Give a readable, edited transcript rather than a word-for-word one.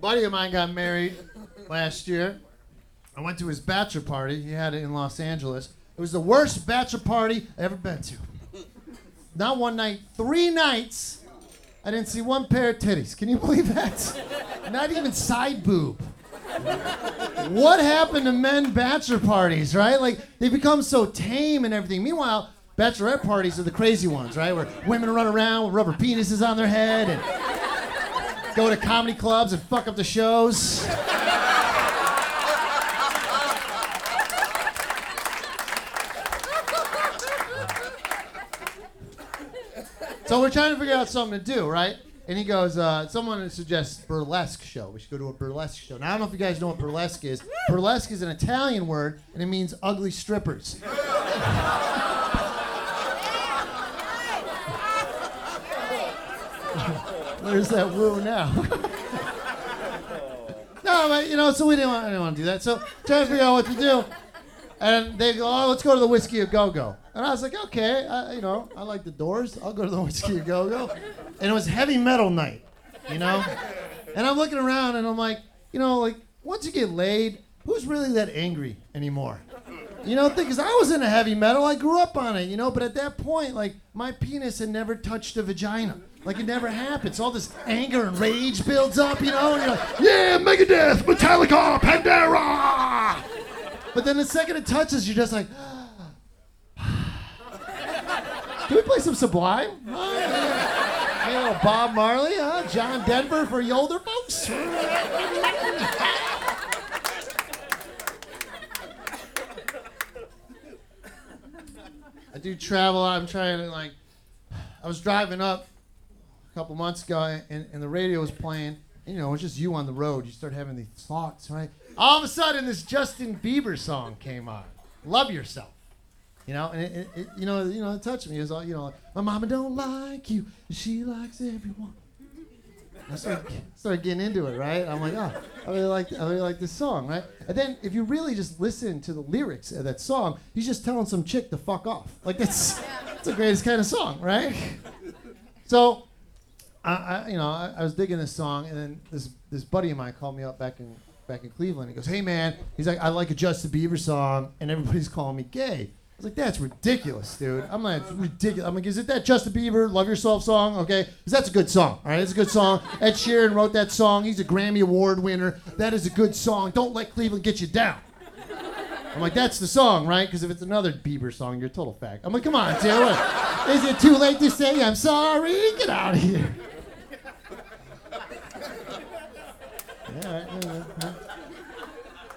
buddy of mine got married last year. I went to his bachelor party. He had it in Los Angeles. It was the worst bachelor party I've ever been to. Not one night, 3 nights. I didn't see one pair of titties. Can you believe that? Not even side boob. What happened to men bachelor parties, right? Like, they become so tame and everything. Meanwhile, bachelorette parties are the crazy ones, right? Where women run around with rubber penises on their head and go to comedy clubs and fuck up the shows. So we're trying to figure out something to do, right? And he goes, someone suggests burlesque show. We should go to a burlesque show. Now, I don't know if you guys know what burlesque is. Burlesque is an Italian word, and it means ugly strippers. Where's that woo now? No, but, so we didn't want to do that. So trying to figure out what to do. And they go, oh, let's go to the Whiskey A Go-Go. And I was like, okay, I like the Doors. I'll go to the Whiskey A Go-Go. And it was heavy metal night, And I'm looking around and I'm like, once you get laid, who's really that angry anymore? Because I was into heavy metal. I grew up on it, But at that point, my penis had never touched a vagina. It never happened. So all this anger and rage builds up, And you're like, yeah, Megadeth, Metallica, Pantera! But then the second it touches, you're just like, can we play some Sublime? Hey, little Bob Marley, John Denver for you older folks? I do travel. I'm trying to, I was driving up a couple months ago, and the radio was playing. And, it's just you on the road. You start having these thoughts, right? All of a sudden, this Justin Bieber song came on. Love Yourself. And it touched me. It was all, my mama don't like you, she likes everyone. I started getting into it, right? I'm like, oh, I really like this song, right? And then if you really just listen to the lyrics of that song, he's just telling some chick to fuck off. That's the greatest kind of song, right? So, I was digging this song, and then this buddy of mine called me up back in Cleveland. He goes, hey man, he's like, I like a Justin Bieber song, and everybody's calling me gay. I was like, that's ridiculous, dude. I'm like, ridiculous. I'm like, is it that Justin Bieber Love Yourself song? Okay, because that's a good song. All right, it's a good song. Ed Sheeran wrote that song. He's a Grammy Award winner. That is a good song. Don't let Cleveland get you down. I'm like, that's the song, right? Because if it's another Bieber song, you're a total fag. I'm like, come on, dude. Is it too late to say I'm sorry? Get out of here. Yeah, all right.